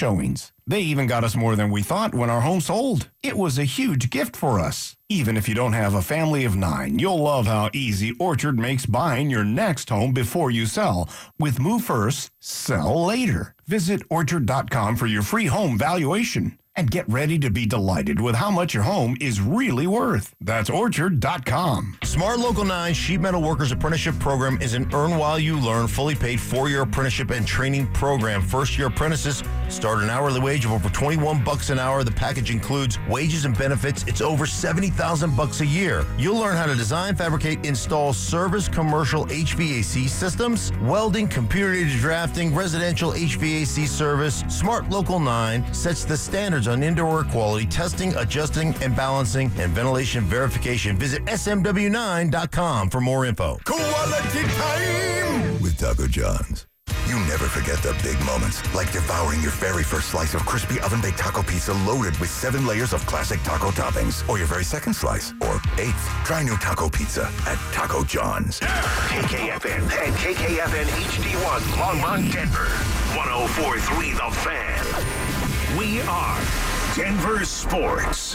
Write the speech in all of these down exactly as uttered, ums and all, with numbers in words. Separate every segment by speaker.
Speaker 1: showings. They even got us more than we thought when our home sold. It was a huge gift for us. Even if you don't have a family of nine, you'll love how easy Orchard makes buying your next home before you sell. With Move First, Sell Later. Visit orchard dot com for your free home valuation. And get ready to be delighted with how much your home is really worth. That's orchard dot com.
Speaker 2: Smart Local nine Sheet Metal Workers Apprenticeship Program is an earn while you learn, fully paid four-year apprenticeship and training program. First-year apprentices start an hourly wage of over twenty-one bucks an hour. The package includes wages and benefits. It's over seventy thousand bucks a year. You'll learn how to design, fabricate, install service commercial H V A C systems, welding, computer-aided drafting, residential H V A C service. Smart Local nine sets the standards on indoor air quality testing, adjusting, and balancing, and ventilation verification. Visit S M W nine dot com for more info.
Speaker 3: Quality time with Taco John's. You never forget the big moments, like devouring your very first slice of crispy oven-baked taco pizza loaded with seven layers of classic taco toppings, or your very second slice, or eighth. Try new taco pizza at Taco John's.
Speaker 4: K K F N and K K F N H D one, Longmont, Denver. one oh four point three The Fan. We are Denver Sports.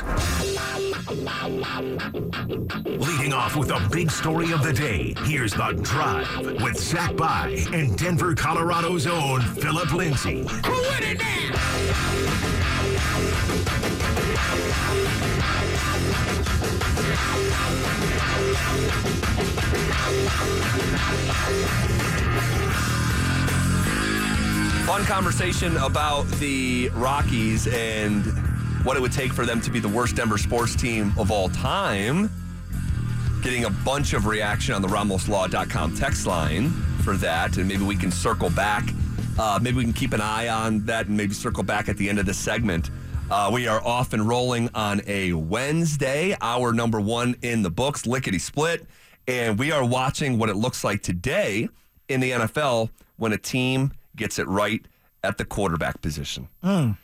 Speaker 4: Leading off with the big story of the day, here's The Drive with Zach By and Denver, Colorado's own Philip Lindsay. Who it now?
Speaker 5: Fun conversation about the Rockies and what it would take for them to be the worst Denver sports team of all time. Getting a bunch of reaction on the Ramos Law dot com text line for that, and maybe we can circle back. Uh, maybe we can keep an eye on that and maybe circle back at the end of this segment. Uh, we are off and rolling on a Wednesday, hour number one in the books, lickety split, and we are watching what it looks like today in the N F L when a team gets it right at the quarterback position.
Speaker 6: Mm.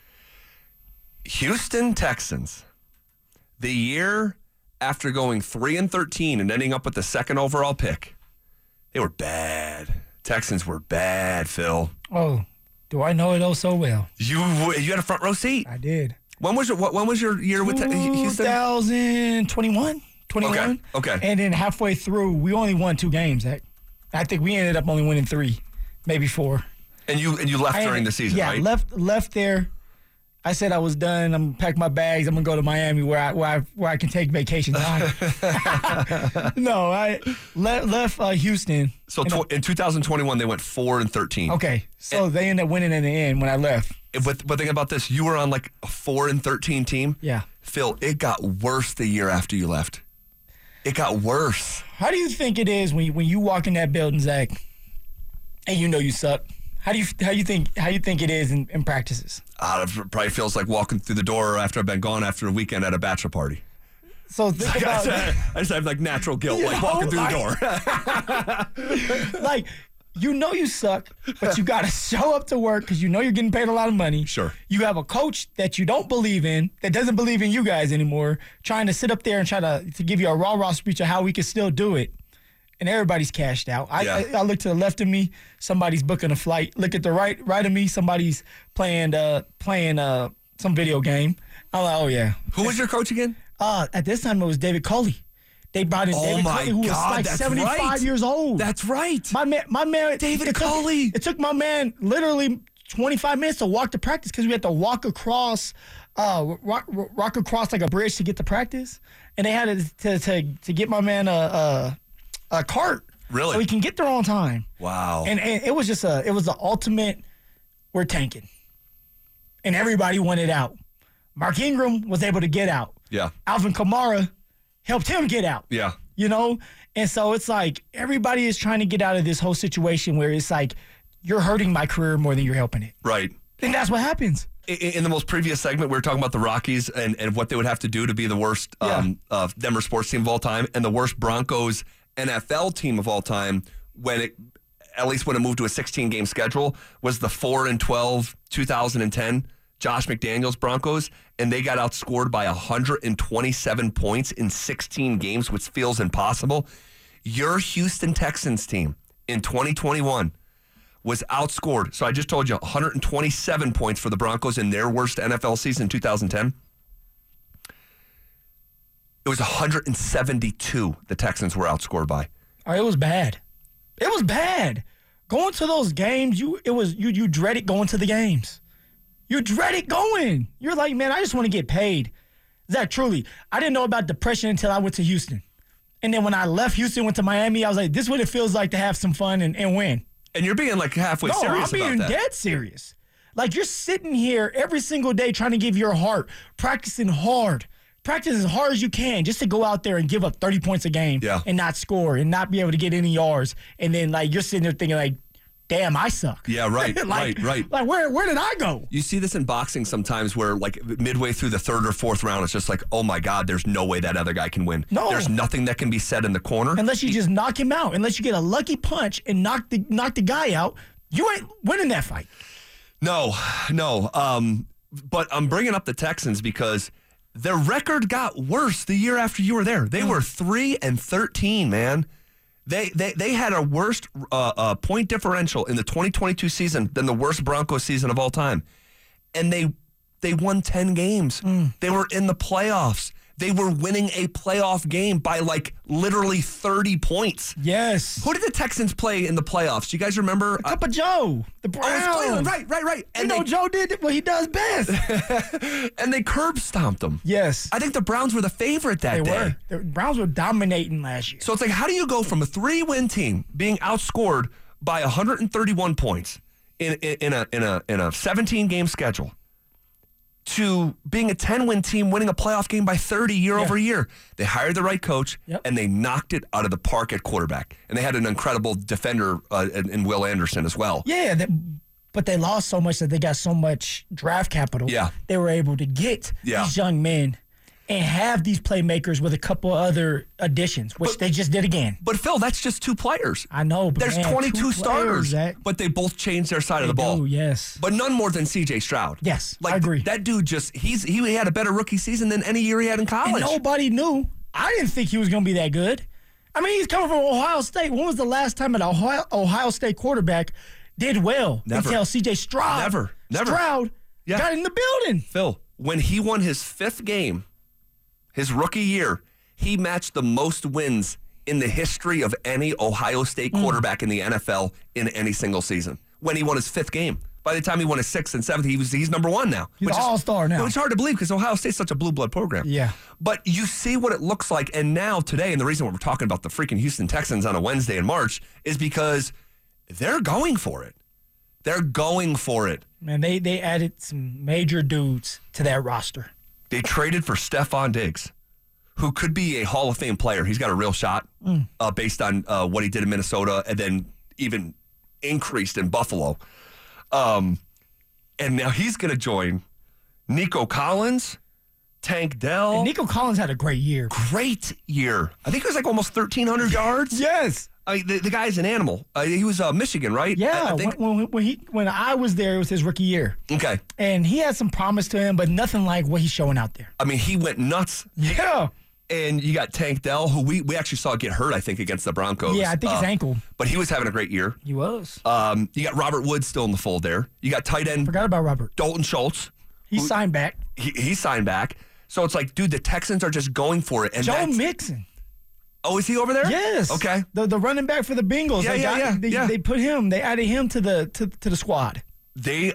Speaker 5: Houston Texans, the year after going three and thirteen and ending up with the second overall pick, they were bad. Texans were bad, Phil.
Speaker 6: Oh, do I know it oh so well?
Speaker 5: You you had a front row seat.
Speaker 6: I did.
Speaker 5: When was your what? When was your year with te- Houston?
Speaker 6: twenty twenty-one twenty-one
Speaker 5: Okay. Okay.
Speaker 6: And then halfway through, we only won two games. I, I think we ended up only winning three, maybe four.
Speaker 5: And you and you left
Speaker 6: I,
Speaker 5: during the season,
Speaker 6: yeah,
Speaker 5: right?
Speaker 6: Yeah, left left there. I said I was done. I'm gonna pack my bags. I'm gonna go to Miami where I where I, where I can take vacation time. No, I left left uh, Houston.
Speaker 5: So tw- in two thousand twenty-one, they went four and thirteen.
Speaker 6: Okay, so
Speaker 5: and,
Speaker 6: they ended up winning in the end when I left.
Speaker 5: But but think about this: you were on like a four and thirteen team.
Speaker 6: Yeah,
Speaker 5: Phil, it got worse the year after you left. It got worse.
Speaker 6: How do you think it is when you, when you walk in that building, Zach, and you know you suck? How do you how you think how you think it is in, in practices?
Speaker 5: Uh, it probably feels like walking through the door after I've been gone after a weekend at a bachelor party.
Speaker 6: So think about
Speaker 5: I just have like natural guilt,
Speaker 6: you
Speaker 5: like
Speaker 6: know,
Speaker 5: walking through
Speaker 6: like,
Speaker 5: the door.
Speaker 6: Like, you know you suck, but you got to show up to work because you know you're getting paid a lot of money.
Speaker 5: Sure.
Speaker 6: You have a coach that you don't believe in, that doesn't believe in you guys anymore, trying to sit up there and try to, to give you a rah-rah speech of how we can still do it. And everybody's cashed out. I,
Speaker 5: Yeah.
Speaker 6: I, I look to the left of me, somebody's booking a flight. Look at the right right of me, somebody's playing uh, playing uh, some video game. I'm like, oh, yeah.
Speaker 5: Who was your coach again?
Speaker 6: Uh, at this time, it was David Coley. They brought in
Speaker 5: Oh
Speaker 6: David
Speaker 5: my
Speaker 6: Coley, who was
Speaker 5: God,
Speaker 6: like
Speaker 5: that's
Speaker 6: seventy-five
Speaker 5: right.
Speaker 6: years old.
Speaker 5: That's right.
Speaker 6: My man, my man,
Speaker 5: David
Speaker 6: it took-
Speaker 5: Coley.
Speaker 6: It took my man literally twenty-five minutes to walk to practice because we had to walk across, uh, walk, walk across like a bridge to get to practice, and they had to to to, to get my man a, a a cart.
Speaker 5: Really?
Speaker 6: So he can get there on time.
Speaker 5: Wow.
Speaker 6: And, and it was just a, it was the ultimate, we're tanking. And everybody wanted out. Mark Ingram was able to get out.
Speaker 5: Yeah.
Speaker 6: Alvin Kamara helped him get out.
Speaker 5: Yeah.
Speaker 6: You know? And so it's like everybody is trying to get out of this whole situation where it's like you're hurting my career more than you're helping it.
Speaker 5: Right.
Speaker 6: And that's what happens.
Speaker 5: In, in the most previous segment, we were talking about the Rockies and, and what they would have to do to be the worst um,
Speaker 6: Yeah.
Speaker 5: uh, Denver sports team of all time and the worst Broncos N F L team of all time when it, at least when it moved to a sixteen-game schedule, was the four and twelve two thousand ten Josh McDaniels Broncos, and they got outscored by one hundred twenty-seven points in sixteen games, which feels impossible. Your Houston Texans team in twenty twenty-one was outscored. So I just told you one hundred twenty-seven points for the Broncos in their worst N F L season in two thousand ten. It was one hundred seventy-two the Texans were outscored by.
Speaker 6: Oh, it was bad. It was bad. Going to those games, you it was you you dreaded going to the games. You dreaded going. You're like, man, I just want to get paid. Zach, truly, I didn't know about depression until I went to Houston. And then when I left Houston, went to Miami, I was like, this is what it feels like to have some fun and, and win.
Speaker 5: And you're being like halfway
Speaker 6: no,
Speaker 5: serious
Speaker 6: I'm being
Speaker 5: about that.
Speaker 6: dead serious. Like you're sitting here every single day trying to give your heart, practicing hard. Practice as hard as you can just to go out there and give up thirty points a game
Speaker 5: yeah.
Speaker 6: and not score and not be able to get any yards. And then, like, you're sitting there thinking, like, damn, I suck.
Speaker 5: Yeah, right,
Speaker 6: like,
Speaker 5: right, right.
Speaker 6: Like, where where did I go?
Speaker 5: You see this in boxing sometimes where, like, midway through the third or fourth round, it's just like, oh, my God, there's no way that other guy can win.
Speaker 6: No.
Speaker 5: There's nothing that can be said in the corner.
Speaker 6: Unless you just knock him out. Unless you get a lucky punch and knock the knock the guy out, you ain't winning that fight.
Speaker 5: No, no. Um, but I'm bringing up the Texans because – their record got worse the year after you were there. They mm. were three and thirteen, man. They they they had a worse uh, uh, point differential in the twenty twenty-two season than the worst Broncos season of all time, and they they won ten games. Mm. They were in the playoffs. They were winning a playoff game by like literally thirty points.
Speaker 6: Yes.
Speaker 5: Who did the Texans play in the playoffs? Do you guys remember?
Speaker 6: The Cup of Joe. The Browns.
Speaker 5: Oh, it's Cleveland. Right, right, right.
Speaker 6: And you know, they, Joe did what he does best.
Speaker 5: And they curb stomped them.
Speaker 6: Yes.
Speaker 5: I think the Browns were the favorite that
Speaker 6: they
Speaker 5: day.
Speaker 6: Were. The Browns were dominating last year.
Speaker 5: So it's like, how do you go from a three-win team being outscored by one hundred thirty-one points in in, in a in a in a seventeen-game schedule to being a ten-win team winning a playoff game by thirty year
Speaker 6: yeah.
Speaker 5: over year? They hired the right coach,
Speaker 6: yep.
Speaker 5: and they knocked it out of the park at quarterback. And they had an incredible defender uh, in, in Will Anderson as well.
Speaker 6: Yeah, that, but they lost so much that they got so much draft capital.
Speaker 5: Yeah.
Speaker 6: They were able to get
Speaker 5: yeah.
Speaker 6: these young men and have these playmakers with a couple other additions, which
Speaker 5: but,
Speaker 6: they just did again.
Speaker 5: But, Phil, that's just two players.
Speaker 6: I know, but
Speaker 5: There's
Speaker 6: man,
Speaker 5: twenty-two starters,
Speaker 6: Zach.
Speaker 5: But they both changed their side
Speaker 6: they
Speaker 5: of the ball.
Speaker 6: Do, yes.
Speaker 5: But none more than C J Stroud.
Speaker 6: Yes,
Speaker 5: like,
Speaker 6: I agree.
Speaker 5: That dude just, he's he had a better rookie season than any year he had in college.
Speaker 6: And nobody knew. I didn't think he was going to be that good. I mean, he's coming from Ohio State. When was the last time an Ohio, Ohio State quarterback did well
Speaker 5: Never.
Speaker 6: until C J Stroud,
Speaker 5: Never. Never.
Speaker 6: Stroud
Speaker 5: yeah.
Speaker 6: got in the building?
Speaker 5: Phil, when he won his fifth game, his rookie year, he matched the most wins in the history of any Ohio State quarterback mm. in the N F L in any single season. When he won his fifth game. By the time he won his sixth and seventh, he was he's number one now.
Speaker 6: He's an all-star now.
Speaker 5: It's hard to believe because Ohio State's such a blue blood program.
Speaker 6: Yeah.
Speaker 5: But you see what it looks like, and now today, and the reason why we're talking about the freaking Houston Texans on a Wednesday in March is because they're going for it. They're going for it.
Speaker 6: Man, they, they added some major dudes to that roster.
Speaker 5: They traded for Stephon Diggs, who could be a Hall of Fame player. He's got a real shot mm. uh, based on uh, what he did in Minnesota and then even increased in Buffalo. Um, and now he's going to join Nico Collins, Tank Dell.
Speaker 6: And Nico Collins had a great year.
Speaker 5: Great year. I think it was like almost thirteen hundred yards.
Speaker 6: Yes.
Speaker 5: I mean, the, the guy's an animal. Uh, he was uh, Michigan, right?
Speaker 6: Yeah.
Speaker 5: I, I think.
Speaker 6: When, when, when, he, when I was there, it was his rookie year.
Speaker 5: Okay.
Speaker 6: And he had some promise to him, but nothing like what he's showing out there.
Speaker 5: I mean, he went nuts.
Speaker 6: Yeah.
Speaker 5: And you got Tank Dell, who we, we actually saw get hurt, I think, against the Broncos.
Speaker 6: Yeah, I think uh, his ankle.
Speaker 5: But he was having a great year.
Speaker 6: He was.
Speaker 5: Um, you got Robert Woods still in the fold there. You got tight end.
Speaker 6: Forgot about Robert.
Speaker 5: Dalton Schultz.
Speaker 6: He
Speaker 5: who,
Speaker 6: signed back.
Speaker 5: He, he signed back. So it's like, dude, the Texans are just going for it. And
Speaker 6: Joe Mixon.
Speaker 5: Oh, is he over there?
Speaker 6: Yes.
Speaker 5: Okay.
Speaker 6: The the running back for the Bengals.
Speaker 5: Yeah,
Speaker 6: they
Speaker 5: yeah,
Speaker 6: got,
Speaker 5: yeah,
Speaker 6: they,
Speaker 5: yeah.
Speaker 6: They put him. They added him to the to, to the squad.
Speaker 5: They,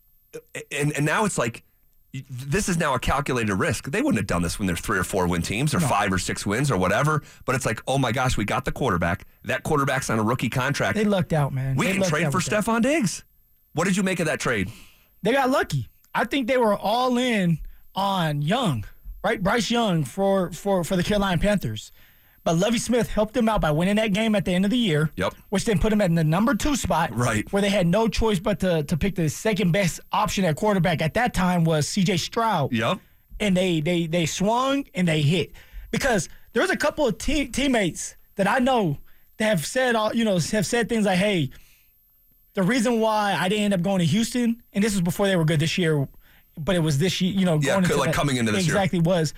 Speaker 5: and and now it's like, this is now a calculated risk. They wouldn't have done this when they're three or four win teams or no. five or six wins or whatever. But it's like, oh my gosh, we got the quarterback. That quarterback's on a rookie contract.
Speaker 6: They lucked out, man.
Speaker 5: We
Speaker 6: they
Speaker 5: can trade for Stephon Diggs. What did you make of that trade?
Speaker 6: They got lucky. I think they were all in on Young, right? Bryce Young for for for the Carolina Panthers. But Lovie Smith helped them out by winning that game at the end of the year.
Speaker 5: Yep.
Speaker 6: Which then put them in the number two spot.
Speaker 5: Right.
Speaker 6: Where they had no choice but to, to pick the second best option at quarterback at that time was C J Stroud.
Speaker 5: Yep.
Speaker 6: And they they they swung and they hit. Because there's a couple of te- teammates that I know that have said all you know, have said things like, hey, the reason why I didn't end up going to Houston, and this was before they were good this year, but it was this year, you know,
Speaker 5: yeah,
Speaker 6: going into
Speaker 5: like
Speaker 6: the,
Speaker 5: coming into this
Speaker 6: exactly
Speaker 5: year.
Speaker 6: was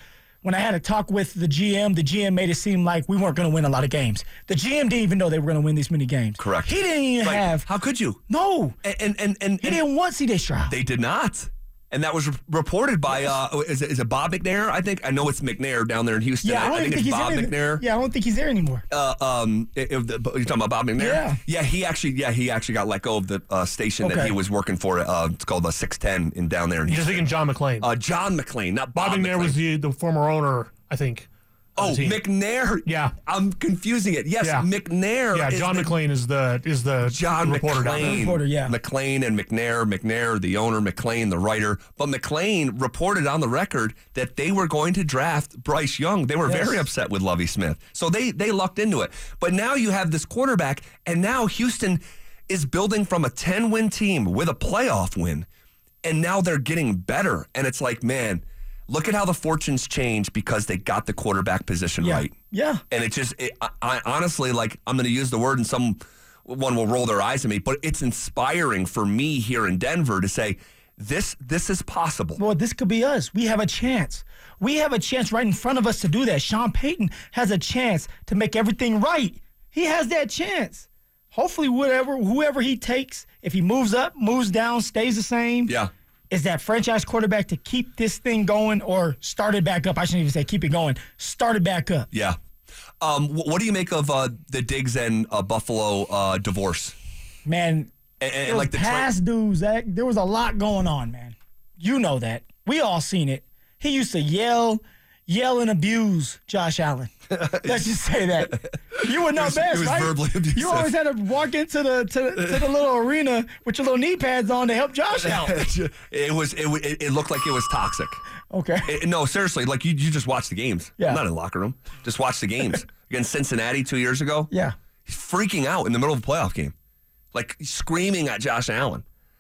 Speaker 6: when I had a talk with the G M, the G M made it seem like we weren't going to win a lot of games. The G M didn't even know they were going to win these many games.
Speaker 5: Correct.
Speaker 6: He didn't even
Speaker 5: Like,
Speaker 6: have.
Speaker 5: How could you?
Speaker 6: No.
Speaker 5: And and and, and,
Speaker 6: He
Speaker 5: and
Speaker 6: didn't want C J Stroud.
Speaker 5: they did not. And that was re- reported by, uh, is, it, is it Bob McNair? I think. I know it's McNair down there in Houston.
Speaker 6: yeah, I
Speaker 5: I,
Speaker 6: don't
Speaker 5: I think
Speaker 6: even
Speaker 5: it's
Speaker 6: think he's
Speaker 5: Bob
Speaker 6: there.
Speaker 5: McNair.
Speaker 6: Yeah, I don't think he's there anymore.
Speaker 5: Uh, um, if the, you're talking about Bob McNair?
Speaker 6: Yeah.
Speaker 5: Yeah, he actually, yeah, he actually got let go of the uh, station that
Speaker 6: Okay.
Speaker 5: he was working for. Uh, it's called the six ten in down there in
Speaker 7: You're
Speaker 5: Houston.
Speaker 7: thinking John McClain.
Speaker 5: Uh, John McClain, not Bob,
Speaker 7: Bob McNair
Speaker 5: McClain.
Speaker 7: was the, the former owner, I think. of
Speaker 5: Oh,
Speaker 7: the team.
Speaker 5: McNair.
Speaker 7: Yeah.
Speaker 5: I'm confusing it. Yes,
Speaker 7: Yeah.
Speaker 5: McNair.
Speaker 7: Yeah,
Speaker 5: is
Speaker 7: John
Speaker 5: the,
Speaker 7: McClain is the is the
Speaker 5: John
Speaker 7: reporter down there.
Speaker 5: McClain.
Speaker 6: Reporter, yeah.
Speaker 5: McClain and McNair. McNair, the owner, McClain, the writer. But McClain reported on the record that they were going to draft Bryce Young. They were
Speaker 6: Yes.
Speaker 5: very upset with Lovie Smith. So they, they lucked into it. But now you have this quarterback, and now Houston is building from a ten-win team with a playoff win, and now they're getting better. And it's like, man, look at how the fortunes changed because they got the quarterback position
Speaker 6: Yeah.
Speaker 5: right.
Speaker 6: Yeah.
Speaker 5: And it just, it, I, I honestly, like, I'm going to use the word and someone will roll their eyes at me, but it's inspiring for me here in Denver to say, this this is possible.
Speaker 6: Well, this could be us. We have a chance. We have a chance right in front of us to do that. Sean Payton has a chance to make everything right. He has that chance. Hopefully, whatever, whoever he takes, if he moves up, moves down, stays the same,
Speaker 5: Yeah.
Speaker 6: is that franchise quarterback to keep this thing going or start it back up. I shouldn't even say keep it going. Start it back up.
Speaker 5: Yeah. Um, wh- what do you make of uh, the Diggs and uh, Buffalo uh, divorce?
Speaker 6: Man,
Speaker 5: And, and,
Speaker 6: it was
Speaker 5: like the tra-
Speaker 6: past due, Zach. There was a lot going on, man. You know that. We all seen it. He used to yell, yell and abuse Josh Allen. Let's just say that. You would know
Speaker 5: was-
Speaker 6: best,
Speaker 5: it was
Speaker 6: right?
Speaker 5: verbally abusive.
Speaker 6: You always had to walk into the to, the- to the little arena with your little knee pads on to help Josh out.
Speaker 5: it was it, wa- it, it looked like it was toxic.
Speaker 6: Okay.
Speaker 5: It- no, seriously, like you, you just watch the games.
Speaker 6: Yeah.
Speaker 5: I'm not in the locker room. Just watch the games. Against Cincinnati two years ago.
Speaker 6: Yeah.
Speaker 5: He's freaking out in the middle of a playoff game. Like screaming at Josh Allen.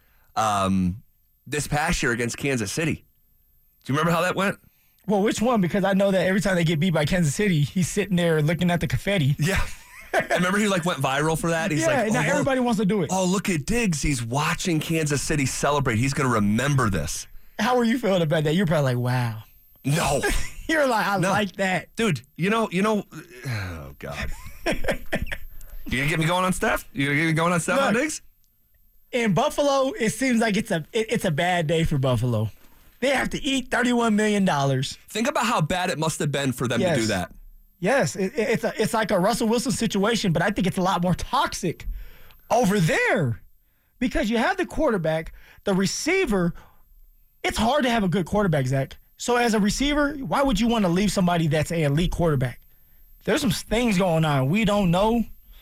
Speaker 5: Um, this past year against Kansas City. Do you remember how that went?
Speaker 6: Well, which one? Because I know that every time they get beat by Kansas City, he's sitting there looking at the confetti.
Speaker 5: Yeah. I remember he like went viral for that. He's
Speaker 6: yeah,
Speaker 5: like,
Speaker 6: now
Speaker 5: oh,
Speaker 6: everybody wants to do it.
Speaker 5: oh, look at Diggs. He's watching Kansas City celebrate. He's going to remember this.
Speaker 6: How are you feeling about that? You're probably like, wow.
Speaker 5: No.
Speaker 6: You're like, I
Speaker 5: No.
Speaker 6: like that.
Speaker 5: Dude, you know, you know, oh, God. You going to get me going on Steph? You going to get me going on Steph on
Speaker 6: Look.
Speaker 5: Diggs?
Speaker 6: In Buffalo, it seems like it's a it, it's a bad day for Buffalo. They have to eat thirty-one million dollars.
Speaker 5: Think about how bad it must have been for them
Speaker 6: Yes.
Speaker 5: to do that.
Speaker 6: Yes, it, it- it's a, it's like a Russell Wilson situation, but I think it's a lot more toxic over there because you have the quarterback, the receiver. It's hard to have a good quarterback, Zach. So as a receiver, why would you want to leave somebody that's an elite quarterback? There's some things going on we don't know.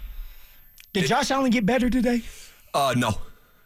Speaker 6: Did Josh Allen get better today?
Speaker 5: Uh, no.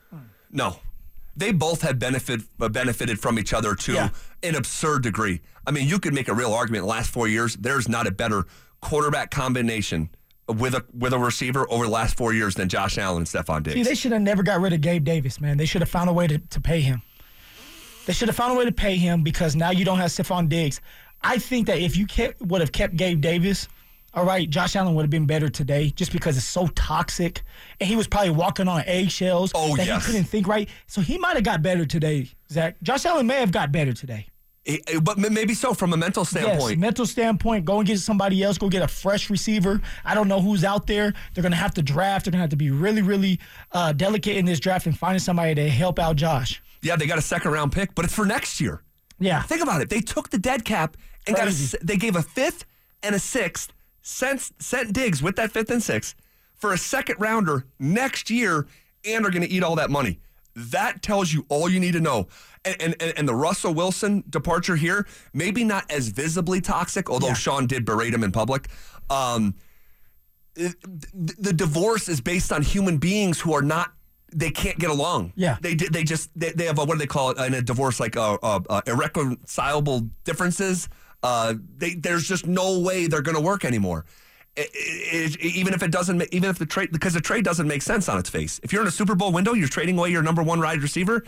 Speaker 5: No. They both had benefit uh, benefited from each other to
Speaker 6: Yeah.
Speaker 5: an absurd degree. I mean, you could make a real argument in the last four years, there's not a better quarterback combination with a with a receiver over the last four years than Josh Allen and Stephon Diggs.
Speaker 6: See, they should have never got rid of Gabe Davis, man. They should have found a way to, to pay him. They should have found a way to pay him because now you don't have Stephon Diggs. I think that if you kept, would have kept Gabe Davis, all right, Josh Allen would have been better today just because it's so toxic. And he was probably walking on eggshells
Speaker 5: Oh,
Speaker 6: that
Speaker 5: yes.
Speaker 6: he couldn't think right. So he might have got better today, Zach. Josh Allen may have got better today.
Speaker 5: Eh, eh, but m- maybe so from a mental
Speaker 6: Yes,
Speaker 5: standpoint.
Speaker 6: mental standpoint, go and get somebody else. Go get a fresh receiver. I don't know who's out there. They're going to have to draft. They're going to have to be really, really uh, delicate in this draft and finding somebody to help out Josh.
Speaker 5: Yeah, they got a second round pick, but it's for next year.
Speaker 6: Yeah.
Speaker 5: Think about it. They took the dead cap and got a,
Speaker 6: Crazy.
Speaker 5: s- they gave a fifth and a sixth, sent, sent Diggs with that fifth and sixth for a second rounder next year, and are going to eat all that money. That tells you all you need to know. And, and, and, and the Russell Wilson departure here, maybe not as visibly toxic, although
Speaker 6: Yeah.
Speaker 5: Sean did berate him in public. Um, it- the, the divorce is based on human beings who are not, they can't get along.
Speaker 6: Yeah.
Speaker 5: They di- they just, they, they have, a, what do they call it in a divorce, like uh, uh, uh, irreconcilable differences. Uh, they, there's just no way they're going to work anymore. It- it- it- even if it doesn't, ma- even if the trade, because the trade doesn't make sense on its face. If you're in a Super Bowl window, you're trading away your number one wide receiver.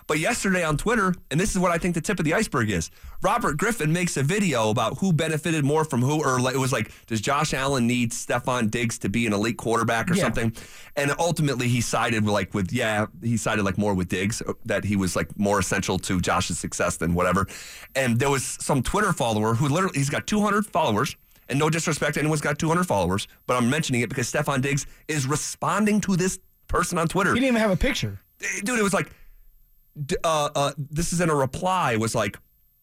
Speaker 5: But yesterday on Twitter, and this is what I think the tip of the iceberg is, Robert Griffin makes a video about who benefited more from who, or it was like, does Josh Allen need Stephon Diggs to be an elite quarterback or
Speaker 6: Yeah.
Speaker 5: something? And ultimately he sided like with, yeah, he sided like more with Diggs, that he was like more essential to Josh's success than whatever. And there was some Twitter follower who literally, he's got two hundred followers, and no disrespect to anyone's got two hundred followers, but I'm mentioning it because Stephon Diggs is responding to this person on Twitter.
Speaker 6: He didn't even have a picture.
Speaker 5: Dude, it was like, uh, uh, this is in a reply, was like,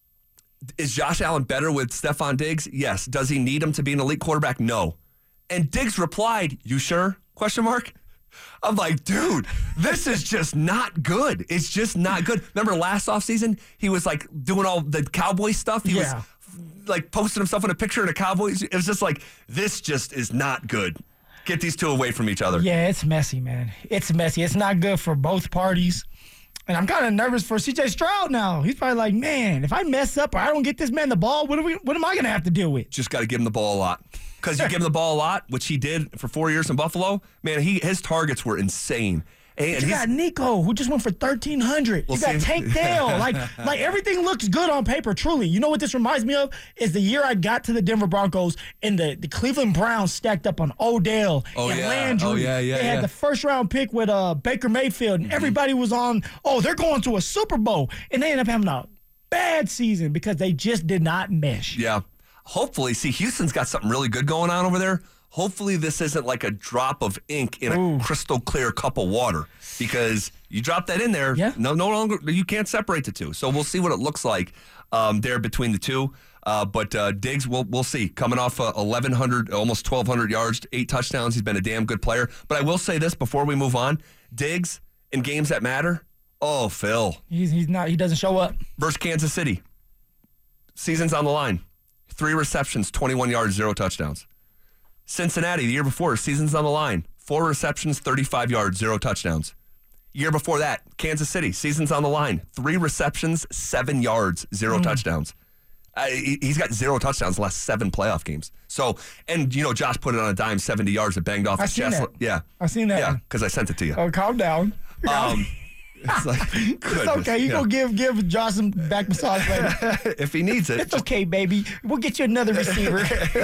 Speaker 5: is Josh Allen better with Stephon Diggs? Yes. Does he need him to be an elite quarterback? No. And Diggs replied, you sure? Question mark. I'm like, dude, this is just not good. It's just not good. Remember last offseason, he was like doing all the Cowboy stuff? He
Speaker 6: Yeah.
Speaker 5: was like posting himself in a picture in a Cowboys. It was just like, this just is not good. Get these two away from each other.
Speaker 6: Yeah, it's messy, man. It's messy. It's not good for both parties. And I'm kind of nervous for C J Stroud now. He's probably like, man, if I mess up or I don't get this man the ball, what, are we, what am I going to have to deal with?
Speaker 5: Just got to give him the ball a lot. Because you give him the ball a lot, which he did for four years in Buffalo, man, he his targets were insane. And
Speaker 6: You
Speaker 5: he's,
Speaker 6: got Nico, who just went for thirteen hundred.
Speaker 5: We'll
Speaker 6: you got
Speaker 5: see.
Speaker 6: Tank Dell. Like, like everything looks good on paper, truly. You know what this reminds me of? Is the year I got to the Denver Broncos and the, the Cleveland Browns stacked up on Odell
Speaker 5: Oh,
Speaker 6: and
Speaker 5: yeah.
Speaker 6: Landry.
Speaker 5: Oh, yeah, yeah,
Speaker 6: They had
Speaker 5: yeah.
Speaker 6: the first round pick with uh, Baker Mayfield, and everybody was on, oh, they're going to a Super Bowl. And they ended up having a bad season because they just did not mesh.
Speaker 5: yeah. Hopefully, see, Houston's got something really good going on over there. Hopefully this isn't like a drop of ink in a
Speaker 6: Ooh.
Speaker 5: crystal clear cup of water, because you drop that in there,
Speaker 6: Yeah.
Speaker 5: no, no longer, you can't separate the two. So we'll see what it looks like um, there between the two. Uh, but uh, Diggs, we'll, we'll see. Coming off uh, eleven hundred, almost twelve hundred yards, eight touchdowns. He's been a damn good player. But I will say this before we move on. Diggs, in games that matter, oh, Phil.
Speaker 6: He's, he's not, he doesn't show up.
Speaker 5: Versus Kansas City. Season's on the line. Three receptions, twenty-one yards, zero touchdowns. Cincinnati, the year before, season's on the line. Four receptions, thirty-five yards, zero touchdowns. Year before that, Kansas City, season's on the line. Three receptions, seven yards, zero touchdowns. Uh, he- he's got zero touchdowns the last seven playoff games. So, and you know, Josh put it on a dime, seventy yards that banged off
Speaker 6: I
Speaker 5: his
Speaker 6: seen
Speaker 5: chest.
Speaker 6: that.
Speaker 5: Yeah.
Speaker 6: I seen that
Speaker 5: Yeah,
Speaker 6: one.
Speaker 5: because I sent it to you.
Speaker 6: Oh, calm down.
Speaker 5: Um, it's like,
Speaker 6: It's
Speaker 5: goodness,
Speaker 6: okay. You
Speaker 5: yeah.
Speaker 6: go give give Josh some back massage later.
Speaker 5: If he needs it.
Speaker 6: It's okay, baby. We'll get you another receiver.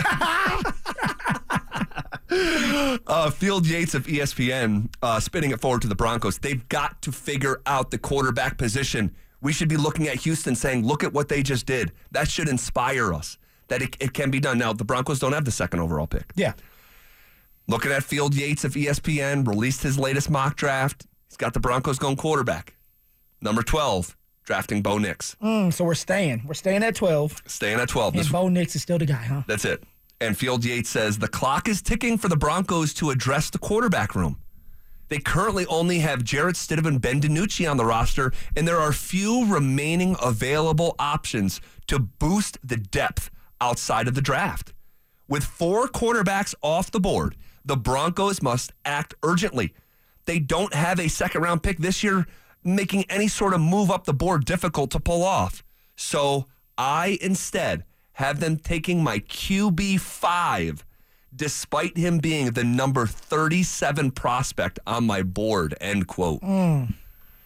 Speaker 5: Uh, Field Yates of E S P N uh, spinning it forward to the Broncos. They've got to figure out the quarterback position. We should be looking at Houston saying, look at what they just did. That should inspire us that it, it can be done. Now, the Broncos don't have the second overall pick.
Speaker 6: Yeah.
Speaker 5: Looking at Field Yates of E S P N, released his latest mock draft. He's got the Broncos going quarterback. Number twelve, drafting Bo Nix.
Speaker 6: Mm, so we're staying. We're staying at twelve.
Speaker 5: Staying at twelve.
Speaker 6: And
Speaker 5: This-
Speaker 6: Bo Nix is still the guy, huh?
Speaker 5: That's it. And Field Yates says the clock is ticking for the Broncos to address the quarterback room. They currently only have Jarrett Stidham and Ben DiNucci on the roster, and there are few remaining available options to boost the depth outside of the draft. With four quarterbacks off the board, the Broncos must act urgently. They don't have a second-round pick this year, making any sort of move up the board difficult to pull off. So I instead have them taking my Q B five, despite him being the number thirty-seven prospect on my board, end quote.
Speaker 6: Mm.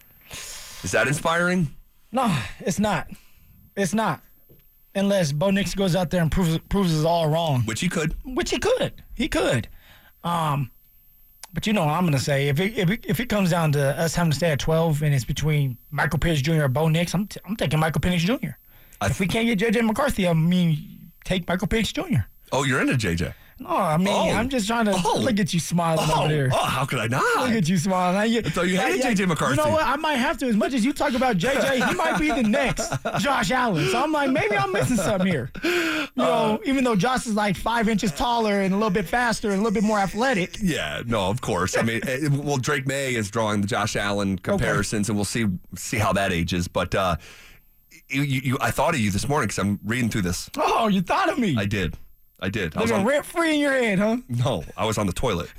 Speaker 5: Is that inspiring?
Speaker 6: No, it's not. It's not. Unless Bo Nix goes out there and proves proves us all wrong.
Speaker 5: Which he could.
Speaker 6: Which he could. He could. Um, but you know what I'm going to say. If it, if, it, if it comes down to us having to stay at twelve and it's between Michael Penix Junior or Bo Nix, I'm, t- I'm taking Michael Penix Junior
Speaker 5: I
Speaker 6: If we can't get J J McCarthy, I mean, take Michael Penix Junior
Speaker 5: Oh, you're into J J.
Speaker 6: No, I mean,
Speaker 5: Oh.
Speaker 6: I'm just trying to
Speaker 5: Oh.
Speaker 6: look at you smiling
Speaker 5: Oh,
Speaker 6: over there.
Speaker 5: oh, how could I not?
Speaker 6: Look at you smiling. I
Speaker 5: thought you hated J J McCarthy.
Speaker 6: You know what? I might have to. As much as you talk about J J, he might be the next Josh Allen. So I'm like, maybe I'm missing something here. You know, even though Josh is like five inches taller and a little bit faster and a little bit more athletic.
Speaker 5: Yeah, no, of course. I mean, eh, well, Drake May is drawing the Josh Allen comparisons, and we'll see see how that ages. But uh, you, you, I thought of you this morning because I'm reading through this.
Speaker 6: Oh, you thought of me.
Speaker 5: I did. I did. I was
Speaker 6: Living
Speaker 5: on,
Speaker 6: rent free in your head, huh?
Speaker 5: no, I was on the toilet.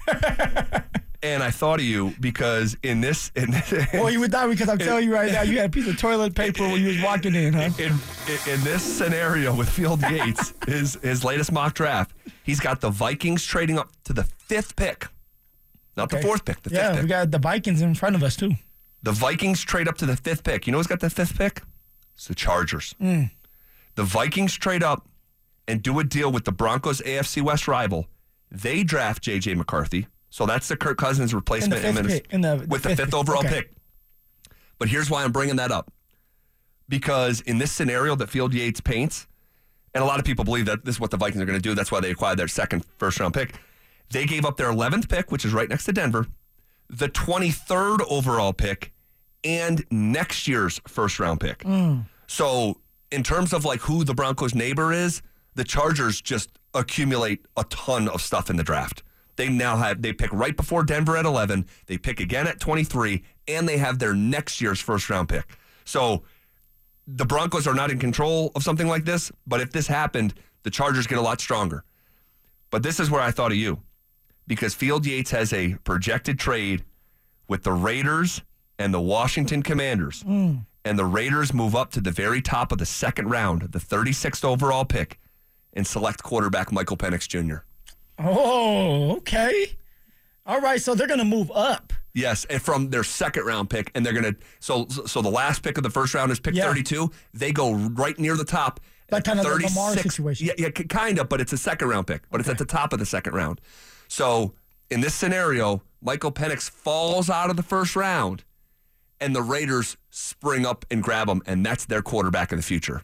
Speaker 5: And I thought of you because in this, in,
Speaker 6: Well, you would die because I'm telling you right now, you had a piece of toilet paper when you was walking in, huh?
Speaker 5: in, in, in this scenario with Field Yates, his his latest mock draft, he's got the Vikings trading up to the fifth pick, not the
Speaker 6: Okay.
Speaker 5: fourth pick, the
Speaker 6: Yeah,
Speaker 5: fifth
Speaker 6: we
Speaker 5: pick.
Speaker 6: got the Vikings in front of us too.
Speaker 5: The Vikings trade up to the fifth pick. You know who's got the fifth pick? It's the Chargers.
Speaker 6: Mm.
Speaker 5: The Vikings trade up and do a deal with the Broncos' A F C West rival. They draft J J. McCarthy. So that's the Kirk Cousins replacement
Speaker 6: in the fifth pick, in the, the
Speaker 5: with the
Speaker 6: fifth,
Speaker 5: fifth overall
Speaker 6: okay.
Speaker 5: pick. But here's why I'm bringing that up. Because in this scenario that Field Yates paints, and a lot of people believe that this is what the Vikings are going to do. That's why they acquired their second first-round pick. They gave up their eleventh pick, which is right next to Denver, the twenty-third overall pick, and next year's first-round pick.
Speaker 6: Mm.
Speaker 5: So in terms of like who the Broncos' neighbor is, the Chargers just accumulate a ton of stuff in the draft. They now have, they pick right before Denver at eleven, they pick again at twenty-three, and they have their next year's first-round pick. So the Broncos are not in control of something like this, but if this happened, the Chargers get a lot stronger. But this is where I thought of you, because Field Yates has a projected trade with the Raiders and the Washington Commanders,
Speaker 6: Mm.
Speaker 5: and the Raiders move up to the very top of the second round, the thirty-sixth overall pick, and select quarterback Michael Penix Junior
Speaker 6: Oh, okay. All right, so they're going to move up.
Speaker 5: Yes, and from their second round pick, and they're going to, so so the last pick of the first round is pick
Speaker 6: Yeah.
Speaker 5: thirty-two. They go right near the top.
Speaker 6: Like kind of the Lamar
Speaker 5: thirty-six
Speaker 6: situation.
Speaker 5: Yeah, yeah, kind of, but it's a second round pick, but it's at the top of the second round. So in this scenario, Michael Penix falls out of the first round, and the Raiders spring up and grab him, and that's their quarterback of the future.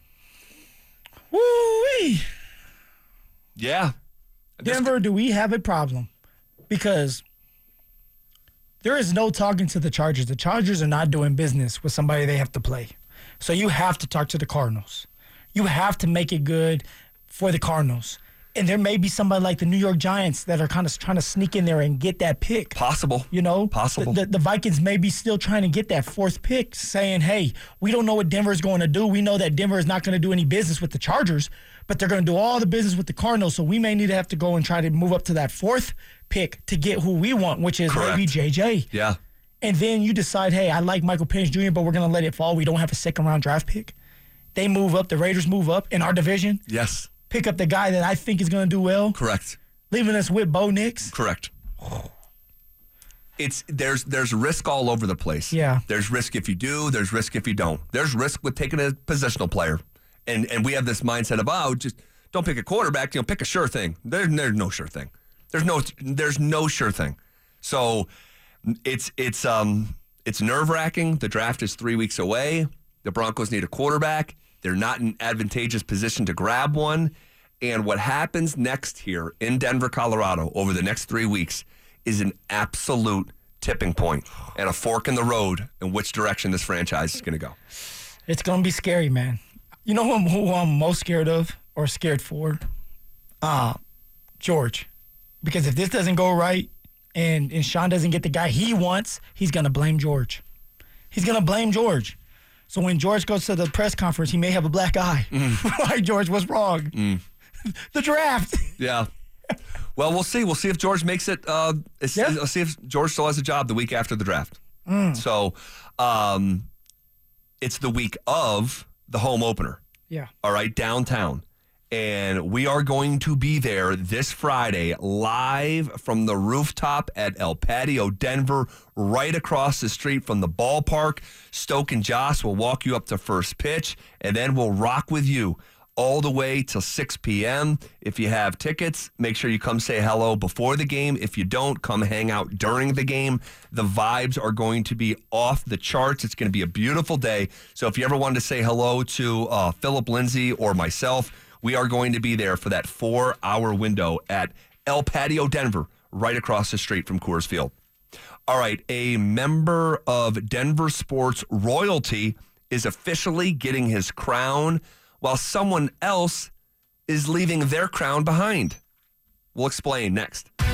Speaker 6: Woo-wee.
Speaker 5: Yeah.
Speaker 6: Denver, do we have a problem? Because there is no talking to the Chargers. The Chargers are not doing business with somebody they have to play. So you have to talk to the Cardinals. You have to make it good for the Cardinals. And there may be somebody like the New York Giants that are kind of trying to sneak in there and get that pick.
Speaker 5: Possible.
Speaker 6: You know?
Speaker 5: Possible.
Speaker 6: The, the, the Vikings may be still trying to get that fourth pick, saying, hey, we don't know what Denver's going to do. We know that Denver is not going to do any business with the Chargers, but they're going to do all the business with the Cardinals, so we may need to have to go and try to move up to that fourth pick to get who we want, which is
Speaker 5: Correct.
Speaker 6: maybe J J.
Speaker 5: Yeah.
Speaker 6: And then you decide, hey, I like Michael Penix Junior, but we're going to let it fall. We don't have a second-round draft pick. They move up. The Raiders move up in our division.
Speaker 5: Yes.
Speaker 6: Pick up the guy that I think is going to do well.
Speaker 5: Correct.
Speaker 6: Leaving us with Bo Nix.
Speaker 5: Correct. It's there's there's risk all over the place.
Speaker 6: Yeah.
Speaker 5: There's risk if you do. There's risk if you don't. There's risk with taking a positional player, and and we have this mindset of oh, just don't pick a quarterback. You know, pick a sure thing. There's there's no sure thing. There's no there's no sure thing. So it's it's um it's nerve wracking. The draft is three weeks away. The Broncos need a quarterback. They're not in an advantageous position to grab one. And what happens next here in Denver, Colorado, over the next three weeks is an absolute tipping point and a fork in the road in which direction this franchise is going to go.
Speaker 6: It's going to be scary, man. You know who I'm, who I'm most scared of or scared for? Uh, George. Because if this doesn't go right and, and Sean doesn't get the guy he wants, he's going to blame George. He's going to blame George. So when George goes to the press conference, he may have a black eye. Mm. Like, George, what's wrong?
Speaker 5: Mm.
Speaker 6: The draft.
Speaker 5: Yeah. Well, we'll see. We'll see if George makes it. Uh,
Speaker 6: yeah.
Speaker 5: We'll see if George still has a job the week after the draft.
Speaker 6: Mm.
Speaker 5: So um, it's the week of the home opener.
Speaker 6: Yeah.
Speaker 5: All right, downtown. And we are going to be there this Friday live from the rooftop at El Patio Denver, right across the street from the ballpark. Stoke and Joss will walk you up to first pitch, and then we'll rock with you all the way till six p.m. If you have tickets, make sure you come say hello before the game. If you don't, come hang out during the game. The vibes are going to be off the charts. It's going to be a beautiful day. So if you ever wanted to say hello to uh, Philip Lindsay or myself, we are going to be there for that four-hour window at El Patio Denver, right across the street from Coors Field. All right, a member of Denver sports royalty is officially getting his crown, while someone else is leaving their crown behind. We'll explain next. All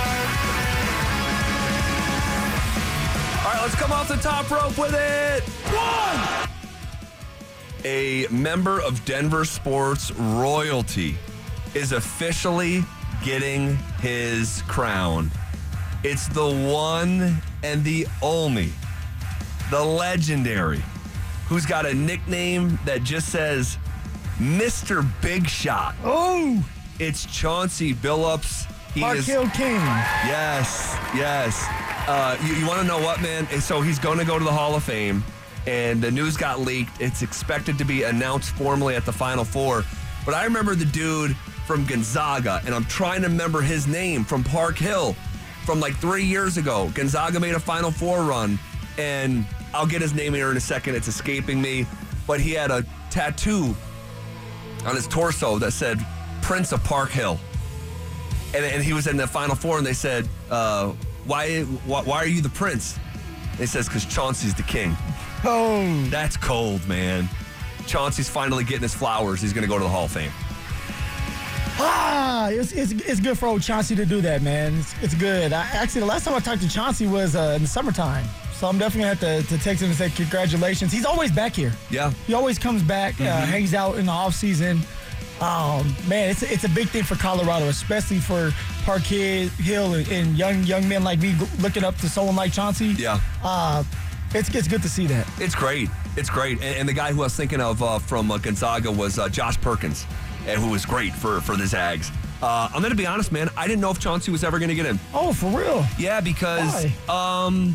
Speaker 5: right, let's come off the top rope with it. One! A member of Denver sports royalty is officially getting his crown. It's the one and the only, the legendary, who's got a nickname that just says Mister Big Shot.
Speaker 6: Oh!
Speaker 5: It's Chauncey Billups. He
Speaker 6: Park
Speaker 5: is,
Speaker 6: Hill King.
Speaker 5: Yes, yes. Uh, you you want to know what, man? So he's going to go to the Hall of Fame, and the news got leaked. It's expected to be announced formally at the Final Four. But I remember the dude from Gonzaga, and I'm trying to remember his name, from Park Hill, from like three years ago. Gonzaga made a Final Four run, and I'll get his name here in a second. It's escaping me. But he had a tattoo on his torso that said Prince of Park Hill. And, and he was in the Final Four, and they said, uh, why, why why are you the prince? And he says, because Chauncey's the king.
Speaker 6: Oh.
Speaker 5: That's cold, man. Chauncey's finally getting his flowers. He's going to go to the Hall of Fame.
Speaker 6: Ah, it's, it's it's good for old Chauncey to do that, man. It's, it's good. I, actually, the last time I talked to Chauncey was uh, in the summertime. So I'm definitely going to have to, to text him and say congratulations. He's always back here.
Speaker 5: Yeah.
Speaker 6: He always comes back, mm-hmm. uh, hangs out in the offseason. Um, man, it's it's a big thing for Colorado, especially for Park Hill and, and young young men like me looking up to someone like Chauncey.
Speaker 5: Yeah.
Speaker 6: Uh, it's, it's good to see that.
Speaker 5: It's great. It's great. And, and the guy who I was thinking of uh, from uh, Gonzaga was uh, Josh Perkins, uh, who was great for, for the Zags. Uh, I'm going to be honest, man. I didn't know if Chauncey was ever going to get in.
Speaker 6: Oh, for real?
Speaker 5: Yeah, because um,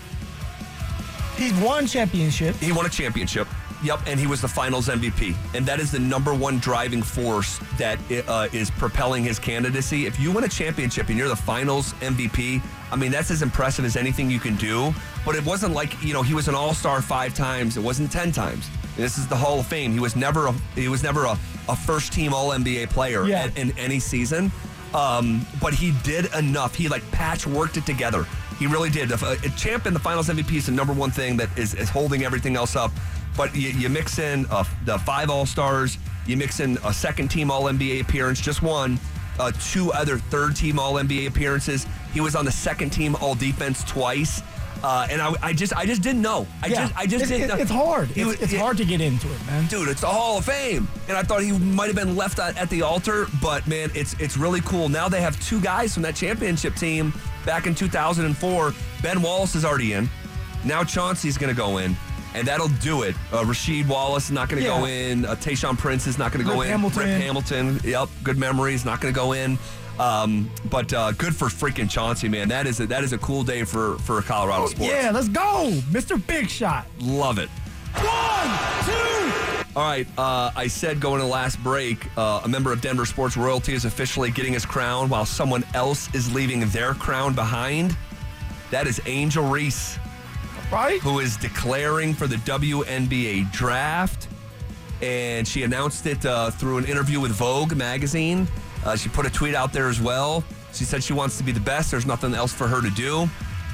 Speaker 6: he's won championship.
Speaker 5: He won a championship. Yep, and he was the finals M V P. And that is the number one driving force that uh, is propelling his candidacy. If you win a championship and you're the finals M V P, I mean, that's as impressive as anything you can do. But it wasn't like, you know, he was an all-star five times. It wasn't ten times. This is the Hall of Fame. He was never a, he was never a, a first-team All N B A player
Speaker 6: yeah.
Speaker 5: in, in any season. Um, but he did enough. He, like, patchworked it together. He really did. A, a champ and the finals M V P is the number one thing that is, is holding everything else up. But you, you mix in uh, the five All-Stars, you mix in a second-team All N B A appearance, just one, uh, two other third-team All N B A appearances. He was on the second-team All-Defense twice. Uh, and I, I just I just didn't know. I
Speaker 6: yeah.
Speaker 5: just I just
Speaker 6: it's,
Speaker 5: didn't know.
Speaker 6: It's hard. It's,
Speaker 5: was,
Speaker 6: it's
Speaker 5: it,
Speaker 6: hard to get into it, man.
Speaker 5: Dude, it's the Hall of Fame. And I thought he might have been left at, at the altar, but man, it's it's really cool. Now they have two guys from that championship team back in two thousand four. Ben Wallace is already in. Now Chauncey's going to go in. And that'll do it. Uh, Rasheed Wallace is not going to yeah. go in. Uh, Tayshaun Prince is not going to go in.
Speaker 6: Hamilton.
Speaker 5: Rip Hamilton. Yep, good memories. Not going to go in. Um, but uh, good for freaking Chauncey, man. That is a, that is a cool day for, for Colorado sports.
Speaker 6: Yeah, let's go. Mister Big Shot.
Speaker 5: Love it.
Speaker 6: One, two.
Speaker 5: All right, uh, I said going to the last break, uh, a member of Denver Sports Royalty is officially getting his crown while someone else is leaving their crown behind. That is Angel Reese.
Speaker 6: Right.
Speaker 5: Who is declaring for the W N B A draft. And she announced it uh, through an interview with Vogue magazine. Uh, she put a tweet out there as well. She said she wants to be the best. There's nothing else for her to do.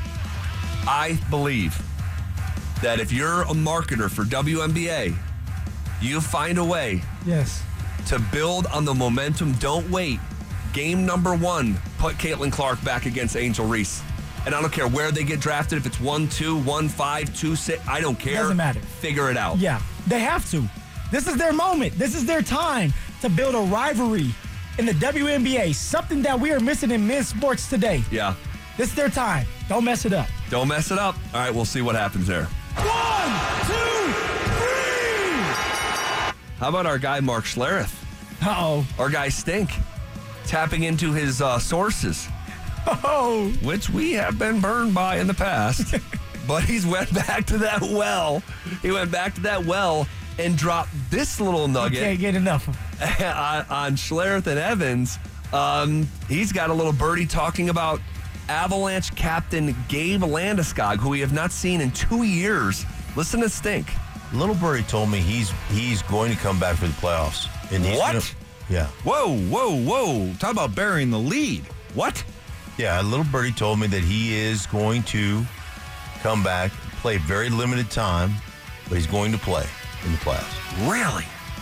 Speaker 5: I believe that if you're a marketer for W N B A, you find a way
Speaker 6: yes.
Speaker 5: to build on the momentum. Don't wait. Game number one, put Caitlin Clark back against Angel Reese. And I don't care where they get drafted, if it's one, two, one, five, two, six, I don't care.
Speaker 6: Doesn't matter.
Speaker 5: Figure it out.
Speaker 6: Yeah, they have to. This is their moment. This is their time to build a rivalry in the W N B A, something that we are missing in men's sports today.
Speaker 5: Yeah.
Speaker 6: This is their time. Don't mess it up.
Speaker 5: Don't mess it up. All right, we'll see what happens there.
Speaker 6: One, two, three.
Speaker 5: How about our guy, Mark Schlereth?
Speaker 6: Uh-oh.
Speaker 5: Our guy, Stink, tapping into his uh, sources.
Speaker 6: Oh.
Speaker 5: Which we have been burned by in the past. But he's went back to that well. He went back to that well and dropped this little nugget.
Speaker 6: You can't get enough.
Speaker 5: on, on Schlereth and Evans. Um, he's got a little birdie talking about Avalanche captain Gabe Landeskog, who we have not seen in two years. Listen to Stink.
Speaker 2: Little birdie told me he's he's going to come back for the playoffs. And he's
Speaker 8: What?
Speaker 2: Gonna, yeah.
Speaker 8: Whoa, whoa, whoa. Talk about burying the lead. What?
Speaker 2: Yeah, little birdie told me that he is going to come back, play very limited time, but he's going to play in the playoffs.
Speaker 5: Really?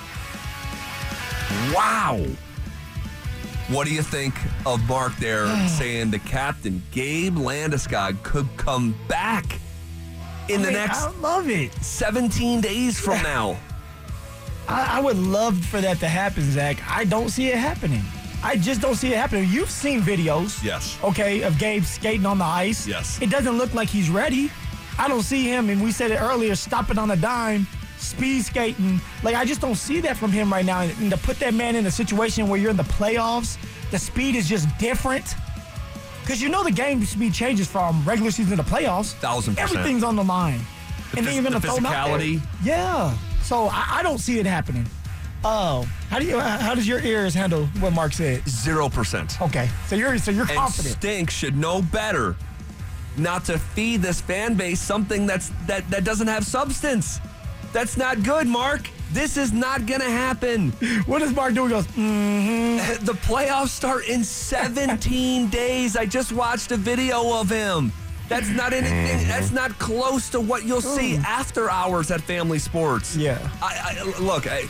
Speaker 5: Wow. What do you think of Mark there saying the captain, Gabe Landeskog, could come back in the
Speaker 6: I mean,
Speaker 5: next
Speaker 6: I love it.
Speaker 5: seventeen days from now?
Speaker 6: I, I would love for that to happen, Zach. I don't see it happening. I just don't see it happening. You've seen videos,
Speaker 5: Yes.
Speaker 6: okay, of Gabe skating on the ice.
Speaker 5: Yes.
Speaker 6: It doesn't look like he's ready. I don't see him, and we said it earlier, stopping on a dime, speed skating. Like, I just don't see that from him right now. And, and to put that man in a situation where you're in the playoffs, the speed is just different. Because you know the game speed changes from regular season to playoffs.
Speaker 5: Thousand percent.
Speaker 6: Everything's on the line.
Speaker 5: The
Speaker 6: and
Speaker 5: phys-
Speaker 6: then you're going to
Speaker 5: the
Speaker 6: throw them out there.
Speaker 5: physicality.
Speaker 6: Yeah. So I, I don't see it happening. Oh, how do you? How does your ears handle what Mark said?
Speaker 5: Zero percent.
Speaker 6: Okay, so you're so you're
Speaker 5: And
Speaker 6: confident.
Speaker 5: Stink should know better not to feed this fan base something that's that, that doesn't have substance. That's not good, Mark. This is not going to happen.
Speaker 6: What does Mark do? He goes, mm-hmm.
Speaker 5: The playoffs start in seventeen days. I just watched a video of him. That's not anything. That's not close to what you'll see after hours at Family Sports.
Speaker 6: Yeah.
Speaker 5: I, I look. I,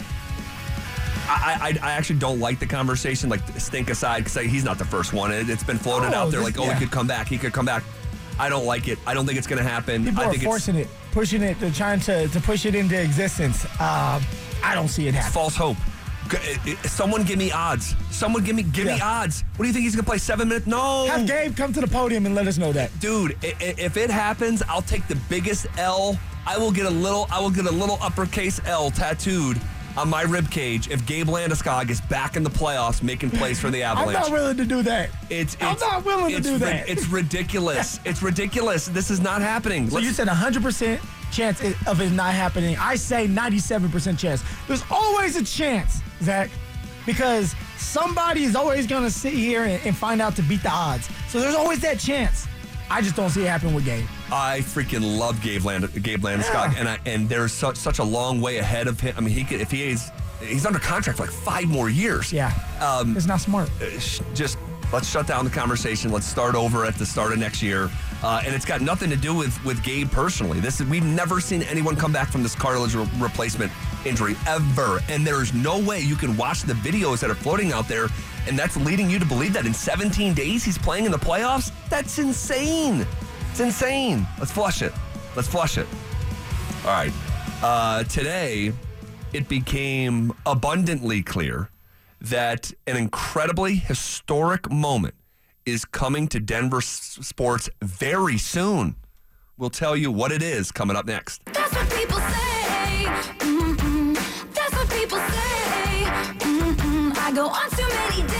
Speaker 5: I, I I actually don't like the conversation, like Stink aside, because he's not the first one. It, it's been floated
Speaker 6: Oh,
Speaker 5: out there,
Speaker 6: this-
Speaker 5: like, oh,
Speaker 6: yeah.
Speaker 5: he could come back. He could come back. I don't like it. I don't think it's going to happen.
Speaker 6: People
Speaker 5: I
Speaker 6: are
Speaker 5: think
Speaker 6: forcing
Speaker 5: it's,
Speaker 6: it, pushing it, they're trying to, to push it into existence. Um, I don't see it
Speaker 5: it's
Speaker 6: happen.
Speaker 5: false hope. G- it- it- Someone give me odds. Someone give me give me
Speaker 6: Yeah.
Speaker 5: odds. What do you think he's going to play seven minutes? No.
Speaker 6: Have Gabe come to the podium and let us know that.
Speaker 5: Dude, i- i- if it happens, I'll take the biggest L. I will get a little. I will get a little uppercase L tattooed on my rib cage if Gabe Landeskog is back in the playoffs making plays for the
Speaker 6: I'm
Speaker 5: Avalanche.
Speaker 6: not willing to do that.
Speaker 5: It's,
Speaker 6: I'm
Speaker 5: it's
Speaker 6: not willing to
Speaker 5: it's
Speaker 6: do
Speaker 5: ri-
Speaker 6: that.
Speaker 5: It's ridiculous. It's ridiculous. This is not happening.
Speaker 6: So
Speaker 5: Let's-
Speaker 6: you said one hundred percent chance it- of it not happening. I say ninety-seven percent chance. There's always a chance, Zach, because somebody is always going to sit here and, and find out to beat the odds. So there's always that chance. I just don't see it happen with Gabe.
Speaker 5: I freaking love Gabe Land, Gabe Landeskog,
Speaker 6: Yeah.
Speaker 5: and I, and there's such such a long way ahead of him. I mean, he could if he is he's under contract for like five more years.
Speaker 6: Yeah.
Speaker 5: Um,
Speaker 6: It's not smart.
Speaker 5: sh- just let's shut down the conversation. Let's start over at the start of next year. Uh, and it's got nothing to do with, with Gabe personally. This is, we've never seen anyone come back from this cartilage re- replacement injury ever. And there's no way you can watch the videos that are floating out there, and that's leading you to believe that in seventeen days he's playing in the playoffs? That's insane. It's insane. Let's flush it. Let's flush it. All right. Uh, today, it became abundantly clear that an incredibly historic moment is coming to Denver s- sports very soon. We'll tell you what it is coming up next.
Speaker 9: That's what people say. Mm-mm. That's what people say. Mm-mm. I go on too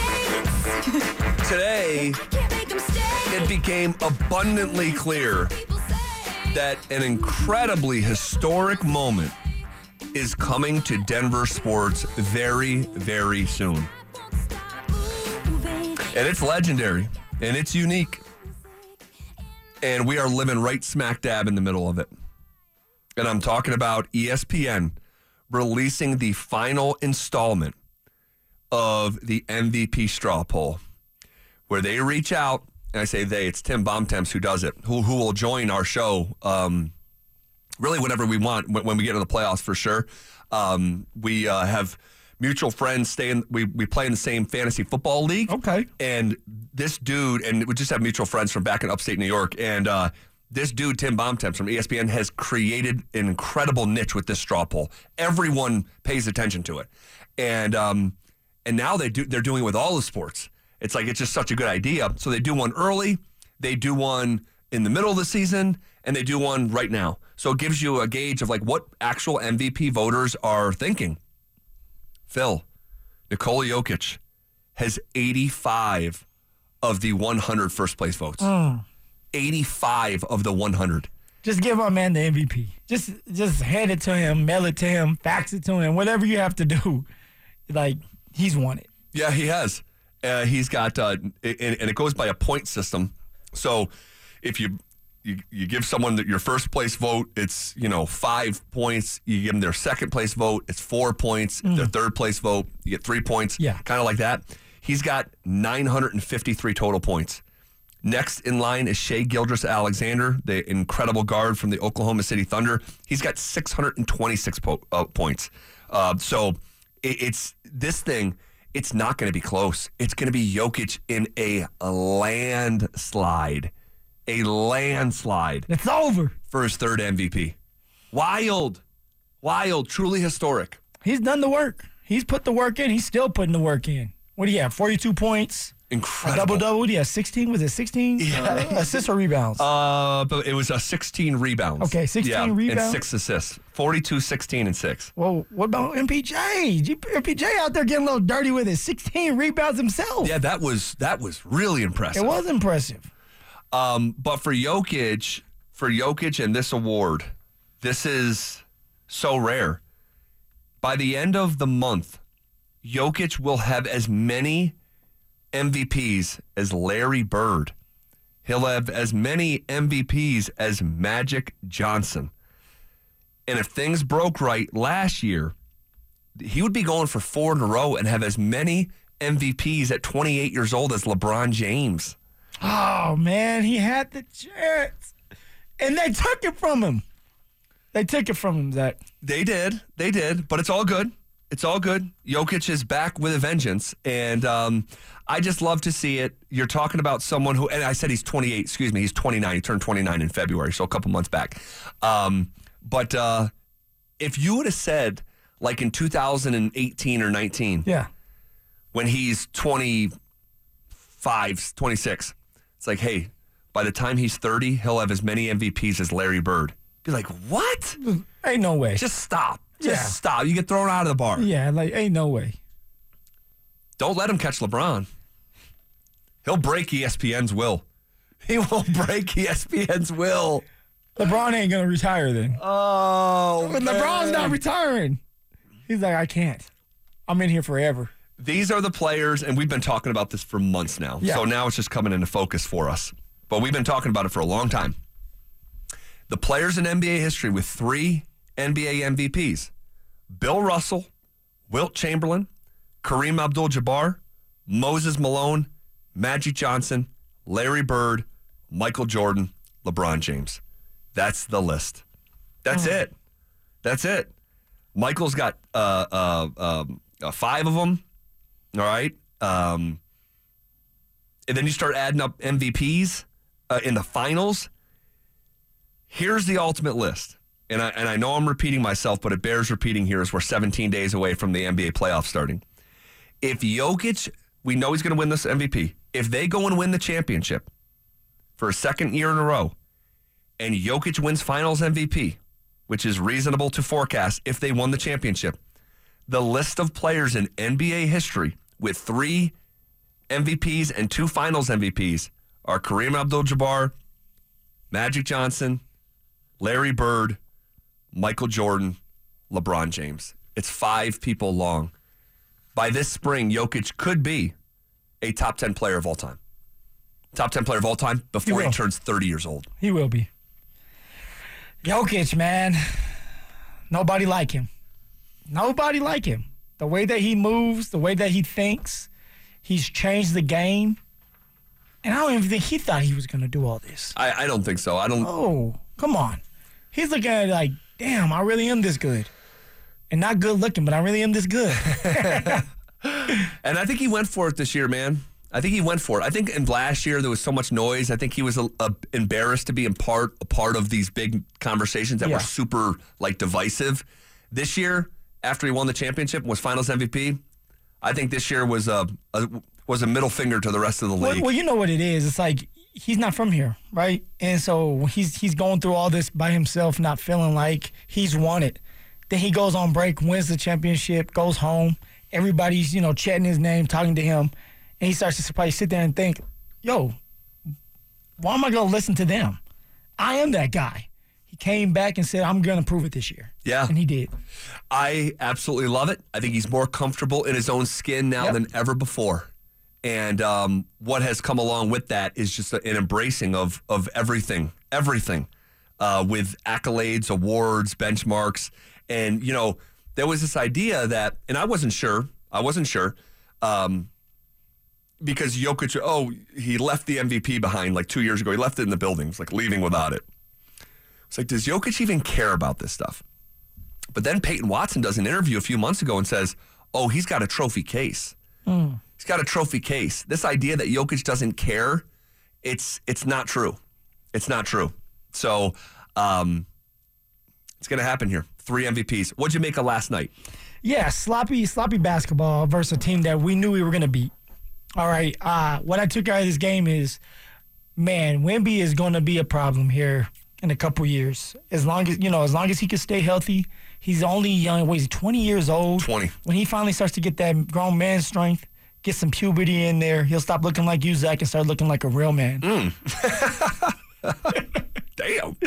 Speaker 9: many dates.
Speaker 5: Today,
Speaker 9: Can't make them stay.
Speaker 5: it became abundantly clear
Speaker 9: People say.
Speaker 5: that an incredibly historic moment is coming to Denver sports very, very soon. And it's legendary, and it's unique. And we are living right smack dab in the middle of it. And I'm talking about E S P N releasing the final installment of the M V P straw poll, where they reach out, and I say they, it's Tim Bontemps who does it, who, who will join our show um, really whenever we want when, when we get into the playoffs for sure. Um, we uh, have mutual friends stay in, we, we play in the same fantasy football league.
Speaker 6: Okay.
Speaker 5: And this dude, and we just have mutual friends from back in upstate New York, and uh, this dude, Tim Bontemps from E S P N, has created an incredible niche with this straw poll. Everyone pays attention to it. And um, and now they do, they're doing it with all the sports. It's like, it's just such a good idea. So they do one early, they do one in the middle of the season, and they do one right now. So it gives you a gauge of like what actual M V P voters are thinking. Phil, Nikola Jokic has eighty-five of the one hundred first place votes. eighty-five of the one hundred.
Speaker 6: Just give my man the M V P. Just just hand it to him, mail it to him, fax it to him, whatever you have to do. Like, he's won it.
Speaker 5: Yeah, he has. Uh, he's got, uh, and, and it goes by a point system. So if you you, you give someone your first place vote, it's, you know, five points. You give them their second place vote, it's four points. Their third place vote, you get three points.
Speaker 6: Yeah.
Speaker 5: Kind of like that. He's got nine hundred fifty-three total points. Next in line is Shai Gilgeous-Alexander, the incredible guard from the Oklahoma City Thunder. He's got six hundred twenty-six po- uh, points. Uh, so it, it's this thing, it's not going to be close. It's going to be Jokic in a landslide. A landslide
Speaker 6: It's over.
Speaker 5: for his third M V P. Wild. Wild. Truly historic.
Speaker 6: He's done the work. He's put the work in. He's still putting the work in. What do you have? forty-two points.
Speaker 5: Incredible.
Speaker 6: Double double. Yeah, sixteen. Was it sixteen?
Speaker 5: Yeah.
Speaker 6: Uh, assists or rebounds?
Speaker 5: Uh, but it was a sixteen rebounds.
Speaker 6: Okay, sixteen
Speaker 5: yeah,
Speaker 6: rebounds.
Speaker 5: and six assists. forty-two, sixteen, and six.
Speaker 6: Well, what about M P J? G- M P J out there getting a little dirty with it. sixteen rebounds himself.
Speaker 5: Yeah, that was that was really impressive.
Speaker 6: It was impressive.
Speaker 5: Um, but for Jokic, for Jokic and this award, this is so rare. By the end of the month, Jokic will have as many M V Ps as Larry Bird. He'll have as many M V Ps as Magic Johnson. And if things broke right last year, he would be going for four in a row and have as many M V Ps at twenty-eight years old as LeBron James.
Speaker 6: Oh, man, he had the chance. And they took it from him. They took it from him, Zach.
Speaker 5: They did. They did. But it's all good. It's all good. Jokic is back with a vengeance. And um, I just love to see it. You're talking about someone who, and I said he's twenty-eight, excuse me, he's twenty-nine. He turned twenty-nine in February, so a couple months back. Um, but uh, if you would have said, like in two thousand eighteen or nineteen,
Speaker 6: yeah,
Speaker 5: when he's twenty-five, twenty-six, it's like, hey, by the time he's thirty, he'll have as many M V Ps as Larry Bird. Be like, what?
Speaker 6: Ain't no way.
Speaker 5: Just stop. Just
Speaker 6: Yeah.
Speaker 5: stop. You get thrown out of the bar.
Speaker 6: Yeah, like, ain't no way.
Speaker 5: Don't let him catch LeBron. He'll break E S P N's will. He will break E S P N's will.
Speaker 6: LeBron ain't going to retire then.
Speaker 5: Oh,
Speaker 6: But LeBron's not retiring. He's like, I can't. I'm in here forever.
Speaker 5: These are the players, and we've been talking about this for months now.
Speaker 6: Yeah.
Speaker 5: So now it's just coming into focus for us. But we've been talking about it for a long time. The players in N B A history with three N B A M V Ps. Bill Russell, Wilt Chamberlain, Kareem Abdul-Jabbar, Moses Malone, Magic Johnson, Larry Bird, Michael Jordan, LeBron James. That's the list. That's
Speaker 6: Mm.
Speaker 5: it. That's it. Michael's got uh, uh, um, uh, five of them. All right. Um, and then you start adding up M V Ps uh, in the finals. Here's the ultimate list. And I, and I know I'm repeating myself, but it bears repeating here as we're seventeen days away from the N B A playoffs starting. If Jokic, we know he's going to win this M V P. If they go and win the championship for a second year in a row, and Jokic wins finals M V P, which is reasonable to forecast if they won the championship, the list of players in N B A history with three M V Ps and two finals M V Ps are Kareem Abdul-Jabbar, Magic Johnson, Larry Bird, Michael Jordan, LeBron James. It's five people long. By this spring, Jokic could be a top ten player of all time. Top ten player of all time before he,
Speaker 6: will.
Speaker 5: he turns thirty years old.
Speaker 6: He will be. Jokic, man. Nobody like him. Nobody like him. The way that he moves, the way that he thinks, he's changed the game. And I don't even think he thought he was going to do all this.
Speaker 5: I, I don't think so. I don't.
Speaker 6: Oh, come on. He's looking at it like, damn, I really am this good. And not good looking, but I really am this good.
Speaker 5: And I think he went for it this year, man. I think he went for it. I think in last year there was so much noise. I think he was a, a, embarrassed to be in part a part of these big conversations that
Speaker 6: Yeah.
Speaker 5: were super like divisive. This year, after he won the championship and was Finals M V P, I think this year was a, a was a middle finger to the rest of the
Speaker 6: Well,
Speaker 5: league.
Speaker 6: well, you know what it is. It's like he's not from here, right? And so he's he's going through all this by himself, not feeling like he's won it. Then he goes on break, wins the championship, goes home. Everybody's, you know, chatting his name, talking to him. And he starts to probably sit there and think, yo, why am I going to listen to them? I am that guy. He came back and said, I'm going to prove it this year.
Speaker 5: Yeah.
Speaker 6: And he did.
Speaker 5: I absolutely love it. I think he's more comfortable in his own skin now
Speaker 6: Yep.
Speaker 5: than ever before. And um, what has come along with that is just an embracing of of everything, everything, uh, with accolades, awards, benchmarks. And, you know, there was this idea that, and I wasn't sure, I wasn't sure, um, because Jokic, oh, he left the M V P behind like two years ago. He left it in the building. It's like leaving without it. It's like, does Jokic even care about this stuff? But then Peyton Watson does an interview a few months ago and says, oh, he's got a trophy case.
Speaker 6: Mm.
Speaker 5: He's got a trophy case. This idea that Jokic doesn't care, it's it's not true. It's not true. So um, it's going to happen here. Three M V Ps. What'd you make of last night?
Speaker 6: Yeah, sloppy, sloppy basketball versus a team that we knew we were going to beat. All right. Uh, what I took out of this game is, man, Wemby is going to be a problem here in a couple years. As long as you know, as long as he can stay healthy, he's only young. What is he? twenty years old.
Speaker 5: twenty.
Speaker 6: When he finally starts to get that grown man strength, get some puberty in there. He'll stop looking like you, Zach, and start looking like a real man.
Speaker 5: Mm. Damn.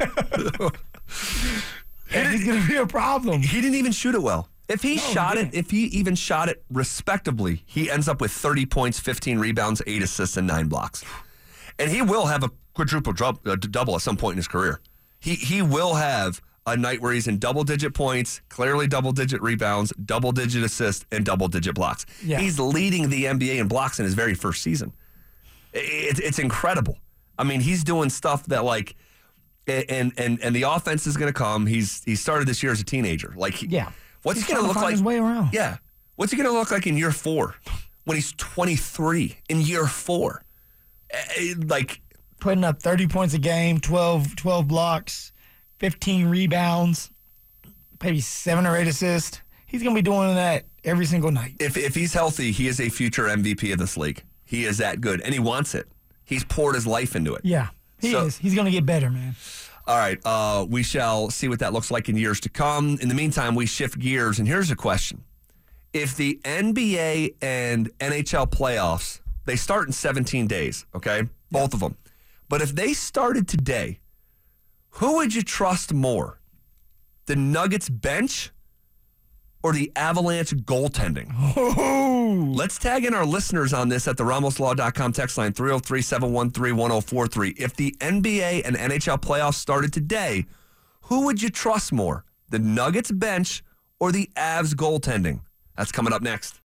Speaker 6: And he's going to be a problem.
Speaker 5: He didn't even shoot it well. If he
Speaker 6: No,
Speaker 5: shot
Speaker 6: he
Speaker 5: it,
Speaker 6: didn't.
Speaker 5: if he even shot it respectably, he ends up with thirty points, fifteen rebounds, eight assists, and nine blocks. And he will have a quadruple dub- uh, double at some point in his career. He he will have a night where he's in double-digit points, clearly double-digit rebounds, double-digit assists, and double-digit blocks.
Speaker 6: Yeah.
Speaker 5: He's leading the N B A in blocks in his very first season. It, it's incredible. I mean, he's doing stuff that like, and and and the offense is going to come. He's he started this year as a teenager. Like, he,
Speaker 6: Yeah.
Speaker 5: what's
Speaker 6: He's
Speaker 5: he going to
Speaker 6: trying to
Speaker 5: look
Speaker 6: find
Speaker 5: like?
Speaker 6: his way around.
Speaker 5: Yeah, what's he going to look like in year four when he's twenty-three? In year four, Eh, like.
Speaker 6: Putting up thirty points a game, twelve, twelve blocks, fifteen rebounds, maybe seven or eight assists. He's going to be doing that every single night.
Speaker 5: If if he's healthy, he is a future M V P of this league. He is that good, and he wants it. He's poured his life into it.
Speaker 6: Yeah, he
Speaker 5: So-
Speaker 6: is. He's going to get better, man.
Speaker 5: All right, uh, we shall see what that looks like in years to come. In the meantime, we shift gears, and here's a question. If the N B A and N H L playoffs, they start in seventeen days, okay? Both of them. But if they started today, who would you trust more? The Nuggets bench or the Avalanche goaltending?
Speaker 6: Oh,
Speaker 5: Let's tag in our listeners on this at the ramos law dot com text line three oh three, seven one three, one oh four three. If the N B A and N H L playoffs started today, who would you trust more? The Nuggets bench or the Avs goaltending? That's coming up next.